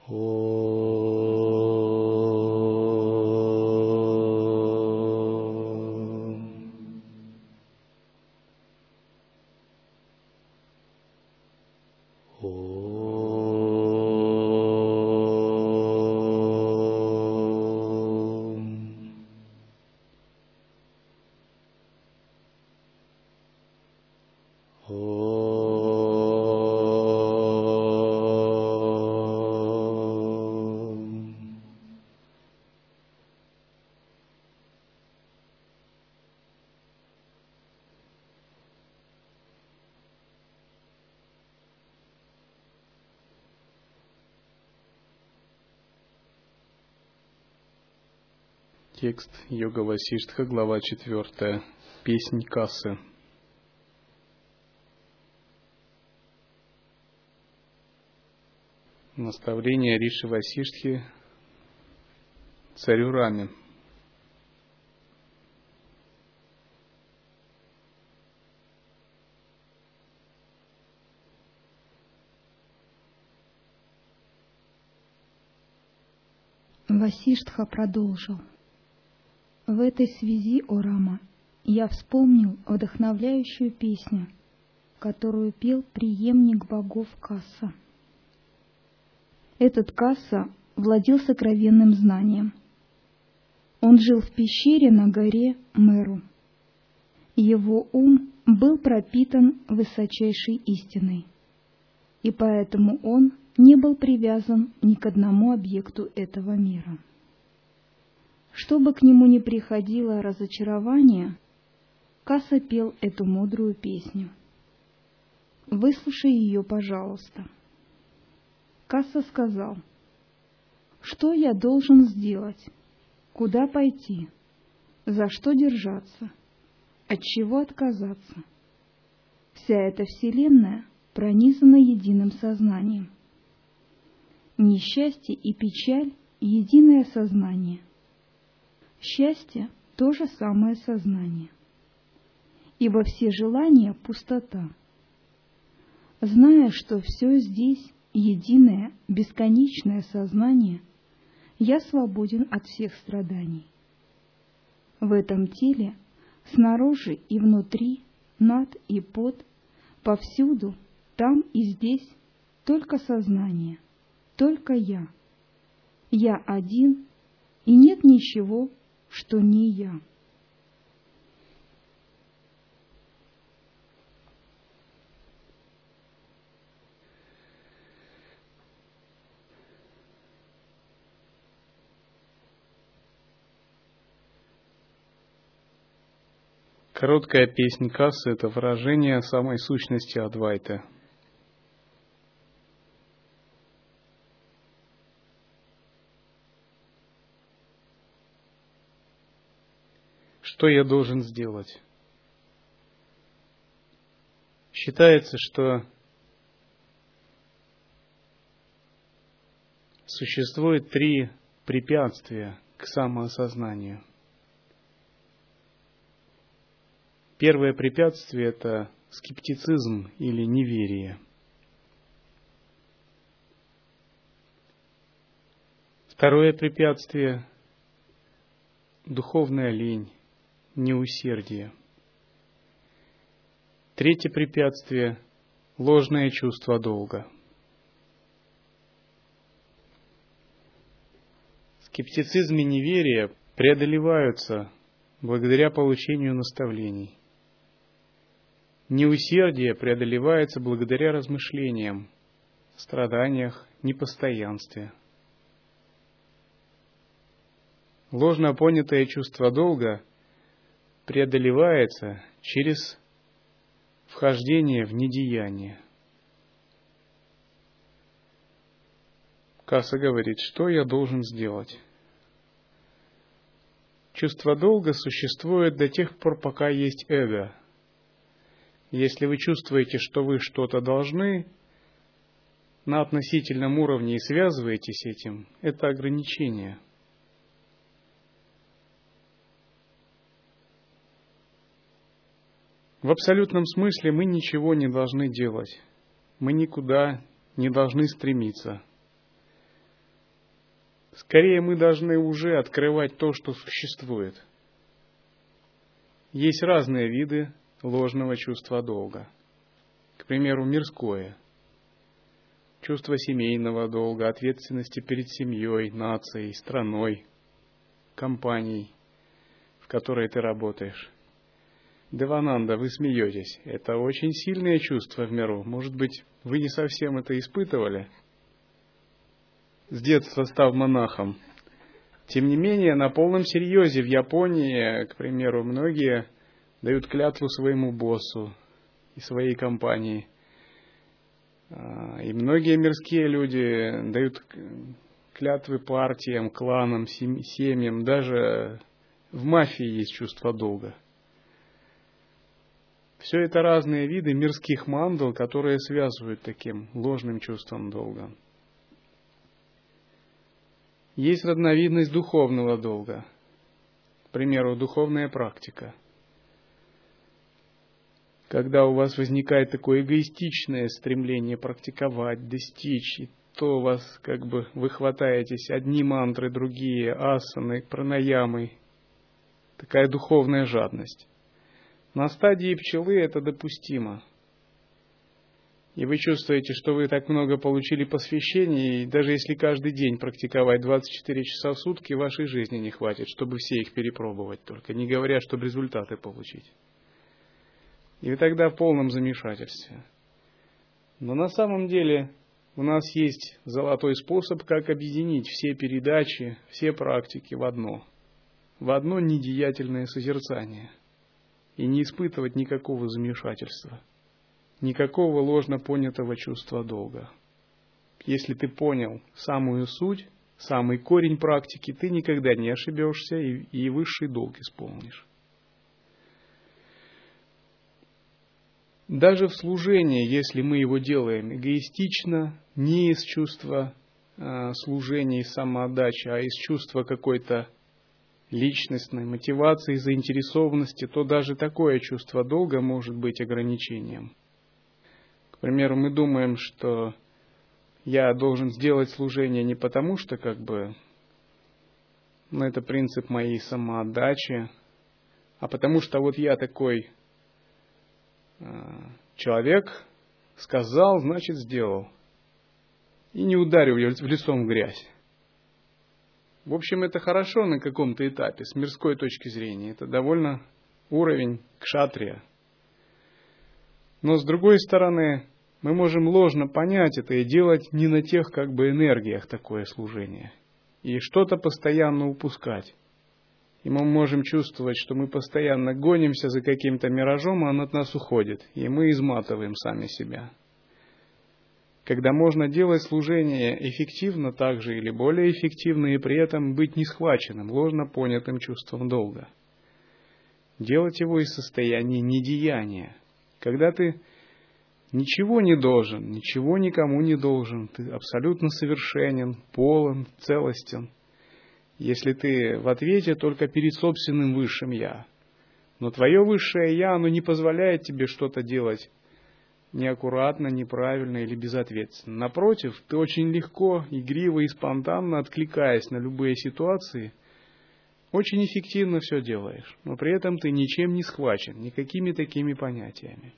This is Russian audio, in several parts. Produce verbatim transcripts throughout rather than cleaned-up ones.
Текст Йога Васиштха, глава четвертая. Песнь Кассы. Наставление Риши Васиштхи царю Раме. Васиштха продолжил. В этой связи, о Рама, я вспомнил вдохновляющую песню, которую пел преемник богов Касса. Этот Касса владел сокровенным знанием. Он жил в пещере на горе Меру. Его ум был пропитан высочайшей истиной, и поэтому он не был привязан ни к одному объекту этого мира. Что бы к нему ни приходило разочарование, Касса пел эту мудрую песню. Выслушай ее, пожалуйста. Касса сказал: что я должен сделать? Куда пойти? За что держаться? От чего отказаться? Вся эта вселенная пронизана единым сознанием. Несчастье и печаль — единое сознание. Счастье — то же самое сознание. Ибо все желания — пустота. Зная, что все здесь — единое, бесконечное сознание, я свободен от всех страданий. В этом теле, снаружи и внутри, над и под, повсюду, там и здесь, только сознание, только я. Я один, и нет ничего, что не я. Короткая песнь Кассы — это выражение самой сущности Адвайты. Что я должен сделать? Считается, что существует три препятствия к самоосознанию. Первое препятствие — это скептицизм или неверие. Второе препятствие — духовная лень, неусердие. Третье препятствие — ложное чувство долга. Скептицизм и неверие преодолеваются благодаря получению наставлений. Неусердие преодолевается благодаря размышлениям, страданиях, непостоянстве. Ложно понятое чувство долга преодолевается через вхождение в недеяние. Касса говорит: что я должен сделать? Чувство долга существует до тех пор, пока есть эго. Если вы чувствуете, что вы что-то должны, на относительном уровне и связываетесь этим, это ограничение. В абсолютном смысле мы ничего не должны делать. Мы никуда не должны стремиться. Скорее, мы должны уже открывать то, что существует. Есть разные виды ложного чувства долга. К примеру, мирское. Чувство семейного долга, ответственности перед семьей, нацией, страной, компанией, в которой ты работаешь. Девананда, вы смеетесь. Это очень сильное чувство в миру. Может быть, вы не совсем это испытывали, с детства став монахом. Тем не менее, на полном серьезе в Японии, к примеру, многие дают клятву своему боссу и своей компании. И многие мирские люди дают клятвы партиям, кланам, семьям. Даже в мафии есть чувство долга. Все это разные виды мирских мандал, которые связывают таким ложным чувством долга. Есть разновидность духовного долга. К примеру, духовная практика. Когда у вас возникает такое эгоистичное стремление практиковать, достичь, и то у вас как бы вы хватаетесь одни мантры, другие, асаны, пранаямы. Такая духовная жадность. На стадии пчелы это допустимо. И вы чувствуете, что вы так много получили посвящений, и даже если каждый день практиковать двадцать четыре часа в сутки, вашей жизни не хватит, чтобы все их перепробовать только, не говоря, чтобы результаты получить. И вы тогда в полном замешательстве. Но на самом деле у нас есть золотой способ, как объединить все передачи, все практики в одно. В одно недеятельное созерцание. И не испытывать никакого замешательства. Никакого ложно понятого чувства долга. Если ты понял самую суть, самый корень практики, ты никогда не ошибешься и, и высший долг исполнишь. Даже в служении, если мы его делаем эгоистично, не из чувства э, служения и самоотдачи, а из чувства какой-то личностной мотивации, заинтересованности, то даже такое чувство долга может быть ограничением. К примеру, мы думаем, что я должен сделать служение не потому, что как бы, ну, это принцип моей самоотдачи, а потому что вот я такой э, человек, сказал, значит сделал. И не ударил в лицом в грязь. В общем, это хорошо на каком-то этапе, с мирской точки зрения. Это довольно уровень кшатрия. Но с другой стороны, мы можем ложно понять это и делать не на тех как бы энергиях такое служение. И что-то постоянно упускать. И мы можем чувствовать, что мы постоянно гонимся за каким-то миражом, а он от нас уходит. И мы изматываем сами себя. Когда можно делать служение эффективно также или более эффективно, и при этом быть не схваченным, ложно понятым чувством долга. Делать его из состояния недеяния. Когда ты ничего не должен, ничего никому не должен, ты абсолютно совершенен, полон, целостен. Если ты в ответе только перед собственным высшим «я». Но твое высшее «я», оно не позволяет тебе что-то делать неаккуратно, неправильно или безответственно. Напротив, ты очень легко, игриво и спонтанно, откликаясь на любые ситуации, очень эффективно все делаешь, но при этом ты ничем не схвачен, никакими такими понятиями.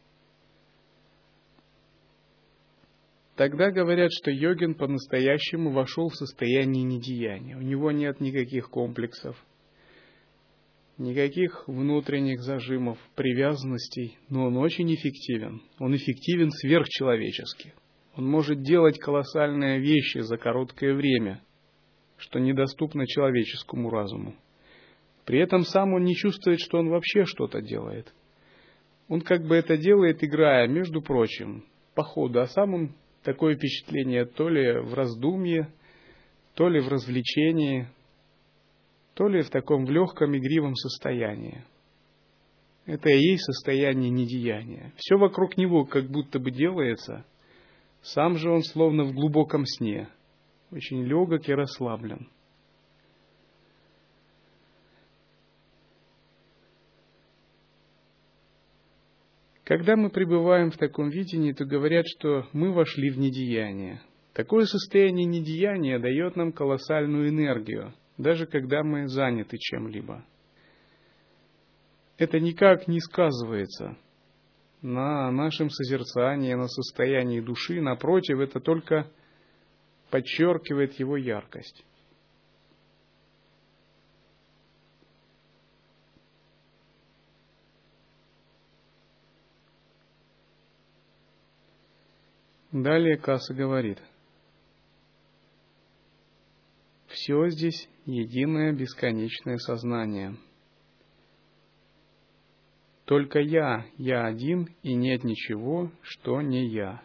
Тогда говорят, что йогин по-настоящему вошел в состояние недеяния. У него нет никаких комплексов, никаких внутренних зажимов, привязанностей, но он очень эффективен. Он эффективен сверхчеловечески. Он может делать колоссальные вещи за короткое время, что недоступно человеческому разуму. При этом сам он не чувствует, что он вообще что-то делает. Он как бы это делает, играя, между прочим, по ходу, а сам он такое впечатление то ли в раздумье, то ли в развлечении, то ли в таком в легком игривом состоянии. Это и есть состояние недеяния. Все вокруг него как будто бы делается, сам же он словно в глубоком сне, очень легок и расслаблен. Когда мы пребываем в таком видении, то говорят, что мы вошли в недеяние. Такое состояние недеяния дает нам колоссальную энергию, даже когда мы заняты чем-либо. Это никак не сказывается на нашем созерцании, на состоянии души. Напротив, это только подчеркивает его яркость. Далее Касса говорит: все здесь единое бесконечное сознание. Только я, я один, и нет ничего, что не я.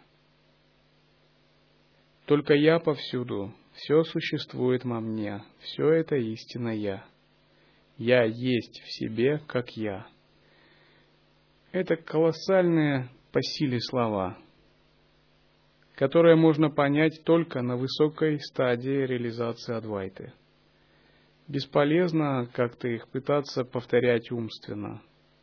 Только я повсюду, все существует во мне, все это истина я. Я есть в себе, как я. Это колоссальные по силе слова, которые можно понять только на высокой стадии реализации Адвайты. Бесполезно как-то их пытаться повторять умственно.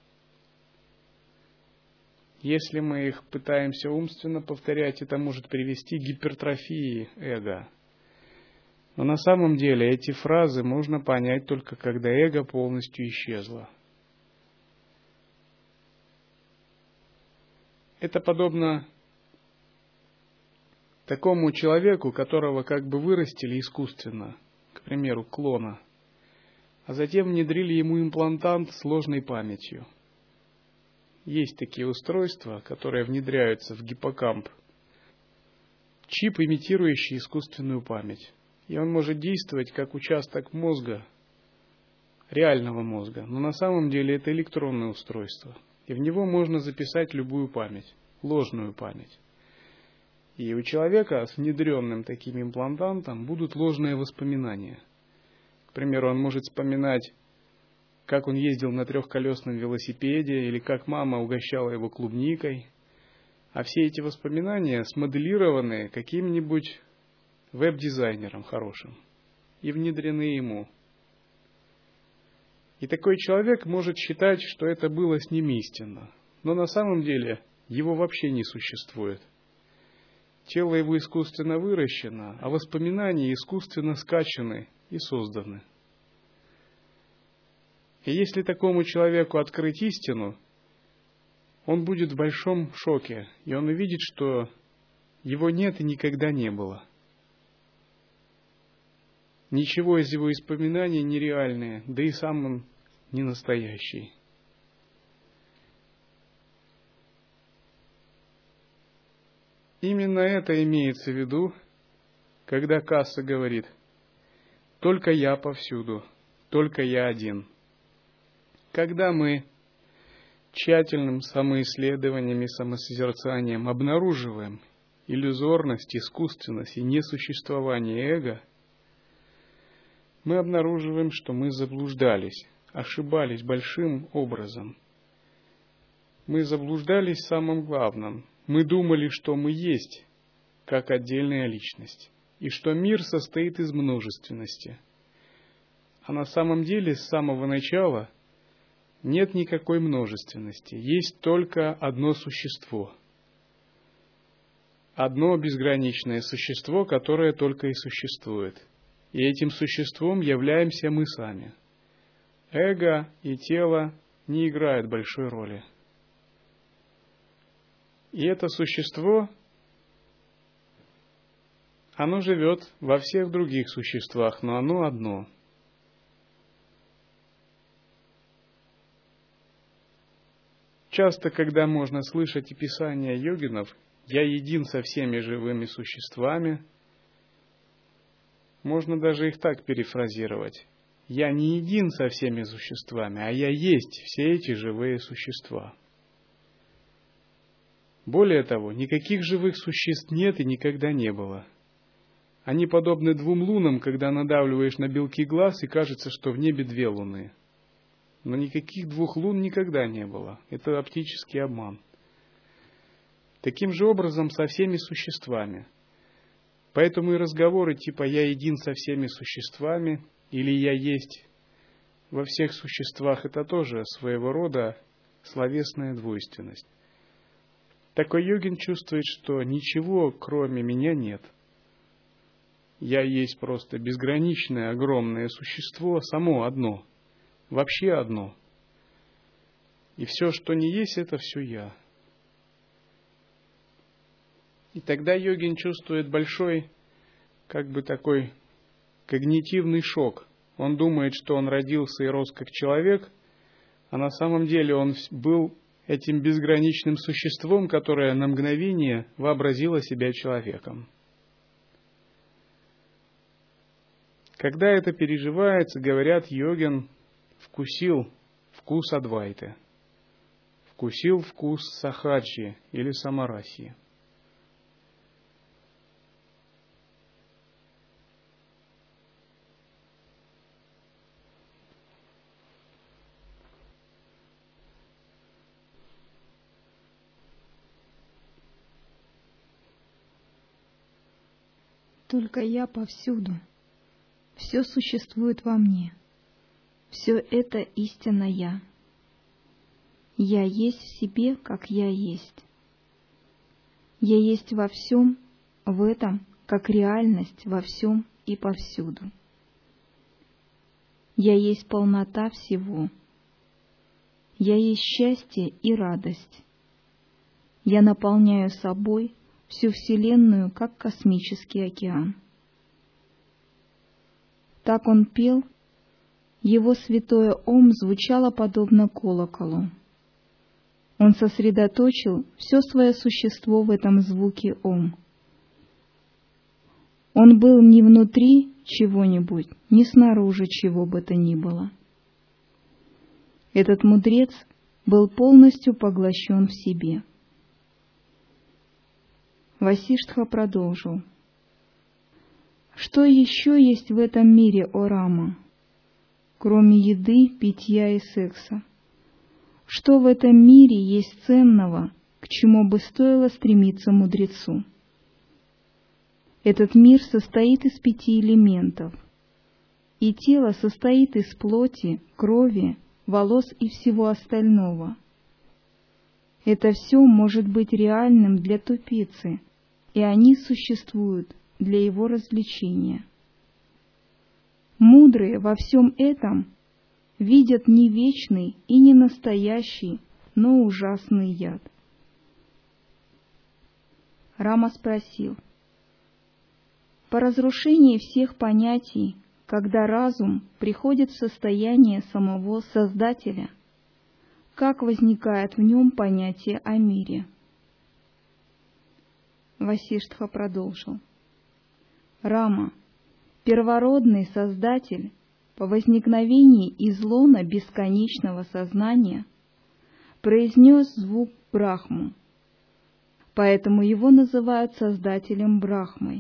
Если мы их пытаемся умственно повторять, это может привести к гипертрофии эго. Но на самом деле эти фразы можно понять только когда эго полностью исчезло. Это подобно такому человеку, которого как бы вырастили искусственно, к примеру, клона, а затем внедрили ему имплантант с ложной памятью. Есть такие устройства, которые внедряются в гиппокамп. Чип, имитирующий искусственную память. И он может действовать как участок мозга, реального мозга. Но на самом деле это электронное устройство. И в него можно записать любую память, ложную память. И у человека с внедренным таким имплантантом будут ложные воспоминания. К примеру, он может вспоминать, как он ездил на трехколесном велосипеде, или как мама угощала его клубникой. А все эти воспоминания смоделированы каким-нибудь веб-дизайнером хорошим и внедрены ему. И такой человек может считать, что это было с ним истинно. Но на самом деле его вообще не существует. Тело его искусственно выращено, а воспоминания искусственно скачаны и созданы. И если такому человеку открыть истину, он будет в большом шоке, и он увидит, что его нет и никогда не было. Ничего из его воспоминаний нереальное, да и сам он не настоящий. Именно это имеется в виду, когда Касса говорит: «Только я повсюду, только я один». Когда мы тщательным самоисследованием и самосозерцанием обнаруживаем иллюзорность, искусственность и несуществование эго, мы обнаруживаем, что мы заблуждались, ошибались большим образом. Мы заблуждались в самом главном. Мы думали, что мы есть, как отдельная личность, и что мир состоит из множественности. А на самом деле с самого начала нет никакой множественности, есть только одно существо. Одно безграничное существо, которое только и существует. И этим существом являемся мы сами. Эго и тело не играют большой роли. И это существо, оно живет во всех других существах, но оно одно. Часто, когда можно слышать описания йогинов, «я един со всеми живыми существами», можно даже их так перефразировать: «я не един со всеми существами, а я есть все эти живые существа». Более того, никаких живых существ нет и никогда не было. Они подобны двум лунам, когда надавливаешь на белки глаз, и кажется, что в небе две луны. Но никаких двух лун никогда не было. Это оптический обман. Таким же образом со всеми существами. Поэтому и разговоры типа «я един со всеми существами» или «я есть во всех существах» — это тоже своего рода словесная двойственность. Такой йогин чувствует, что ничего кроме меня нет. Я есть просто безграничное, огромное существо, само одно, вообще одно. И все, что не есть, это все я. И тогда йогин чувствует большой, как бы такой когнитивный шок. Он думает, что он родился и рос как человек, а на самом деле он был этим безграничным существом, которое на мгновение вообразило себя человеком. Когда это переживается, говорят, йогин вкусил вкус Адвайты, вкусил вкус Сахаджи или Самарасии. Только я повсюду. Все существует во мне. Все это истинно я. Я есть в себе, как я есть. Я есть во всем, в этом, как реальность во всем и повсюду. Я есть полнота всего. Я есть счастье и радость. Я наполняю собой всю Вселенную, как космический океан. Так он пел, его святое Ом звучало подобно колоколу. Он сосредоточил все свое существо в этом звуке Ом. Он был не внутри чего-нибудь, не снаружи чего бы то ни было. Этот мудрец был полностью поглощен в себе. Васиштха продолжил. Что еще есть в этом мире, о Рама, кроме еды, питья и секса? Что в этом мире есть ценного, к чему бы стоило стремиться мудрецу? Этот мир состоит из пяти элементов, и тело состоит из плоти, крови, волос и всего остального. Это все может быть реальным для тупицы, и они существуют для его развлечения. Мудрые во всем этом видят не вечный и не настоящий, но ужасный яд. Рама спросил: по разрушении всех понятий, когда разум приходит в состояние самого Создателя, как возникает в нем понятие о мире? Васиштха продолжил. Рама, первородный Создатель, по возникновении из лона бесконечного сознания, произнес звук Брахму, поэтому его называют Создателем Брахмой.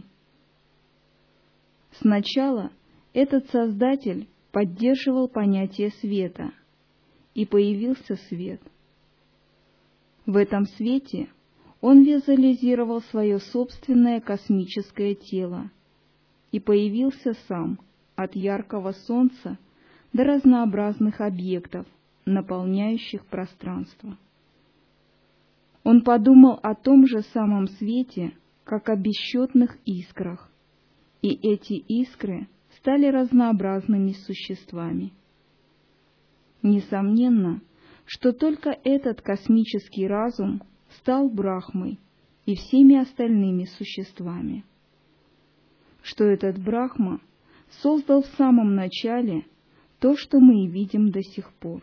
Сначала этот Создатель поддерживал понятие света, и появился свет. В этом свете он визуализировал свое собственное космическое тело, и появился сам от яркого солнца до разнообразных объектов, наполняющих пространство. Он подумал о том же самом свете, как о бесчетных искрах, и эти искры стали разнообразными существами. Несомненно, что только этот космический разум стал Брахмой и всеми остальными существами. Что этот Брахма создал в самом начале то, что мы и видим до сих пор.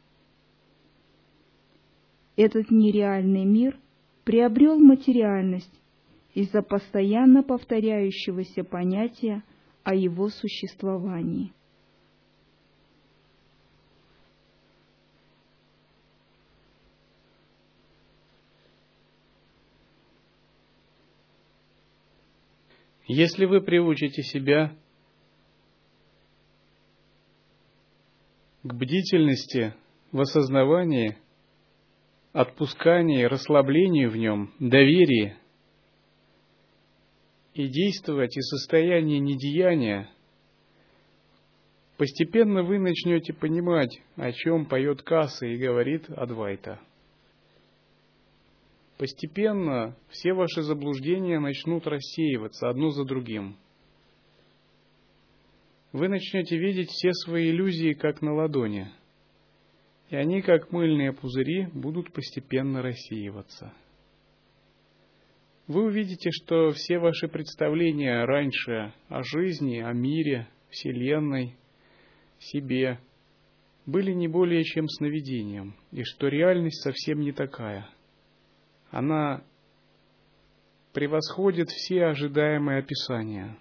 Этот нереальный мир приобрел материальность из-за постоянно повторяющегося понятия о его существовании. Если вы приучите себя к бдительности в осознавании, отпускании, расслаблению в нем, доверии, и действовать из состояния недеяния, постепенно вы начнете понимать, о чем поет Каса и говорит Адвайта. Постепенно все ваши заблуждения начнут рассеиваться одно за другим. вы начнете видеть все свои иллюзии как на ладони, и они, как мыльные пузыри, будут постепенно рассеиваться. Вы увидите, что все ваши представления раньше о жизни, о мире, Вселенной, себе были не более чем сновидением, и что реальность совсем не такая. Она превосходит все ожидаемые описания.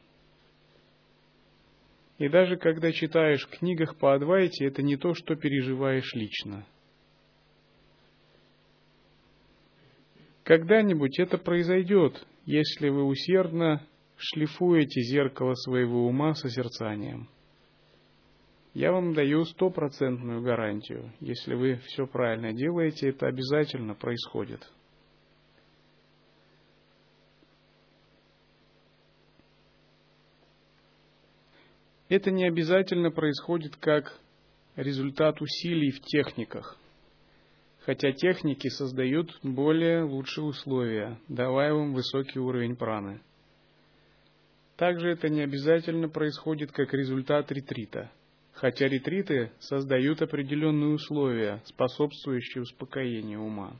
И даже когда читаешь в книгах по Адвайте, это не то, что переживаешь лично. Когда-нибудь это произойдет, если вы усердно шлифуете зеркало своего ума созерцанием. Я вам даю стопроцентную гарантию. Если вы все правильно делаете, это обязательно происходит. Это не обязательно происходит как результат усилий в техниках, хотя техники создают более лучшие условия, давая вам высокий уровень праны. Также это не обязательно происходит как результат ретрита, хотя ретриты создают определенные условия, способствующие успокоению ума.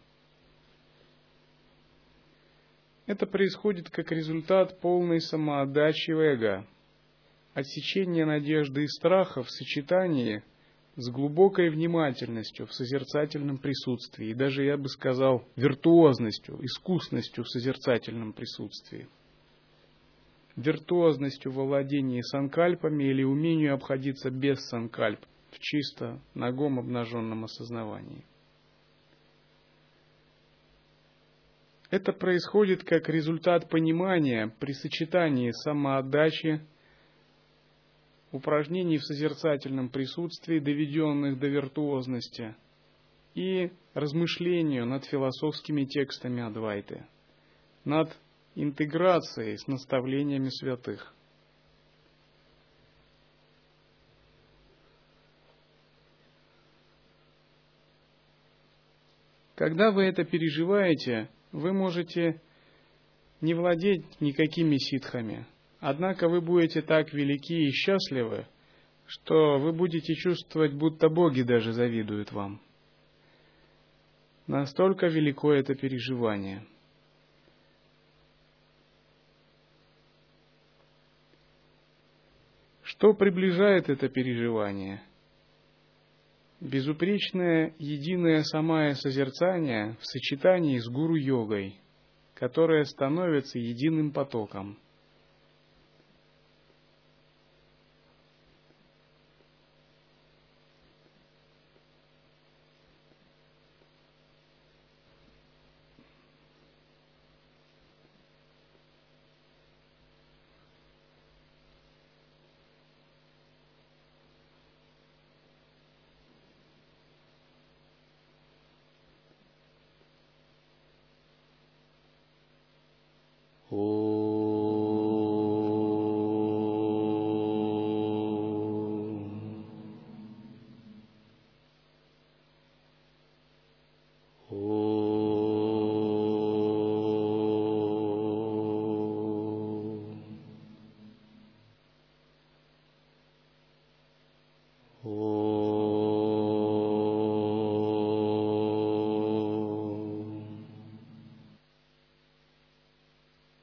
Это происходит как результат полной самоотдачи в эго, отсечения надежды и страха в сочетании с глубокой внимательностью в созерцательном присутствии, и даже, я бы сказал, виртуозностью, искусностью в созерцательном присутствии. Виртуозностью во владении санкальпами или умению обходиться без санкальп в чисто нагом обнаженном осознавании. Это происходит как результат понимания при сочетании самоотдачи, упражнений в созерцательном присутствии, доведенных до виртуозности, и размышлению над философскими текстами Адвайты, над интеграцией с наставлениями святых. Когда вы это переживаете, вы можете не владеть никакими ситхами, однако вы будете так велики и счастливы, что вы будете чувствовать, будто боги даже завидуют вам. Настолько велико это переживание. Что приближает это переживание? Безупречное, единое самое созерцание в сочетании с гуру-йогой, которое становится единым потоком. О